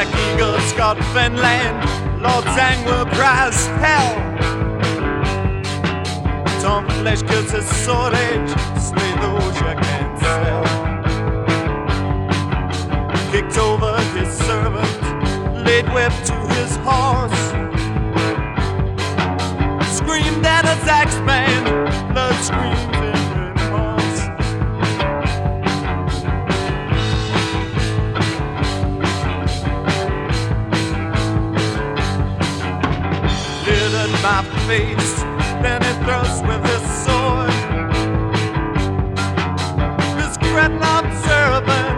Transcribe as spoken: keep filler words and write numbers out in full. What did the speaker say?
Black Eagle, Scott Finland, Lord Zangwill, Prize, hell. Tom Flesh kills his sword edge, slay those you can't sell. Kicked over his servant, laid whip to his horse. Screamed at his axeman, blood screamed in remorse. Lit at my face, then he thrust with his sword. This dreadnought servant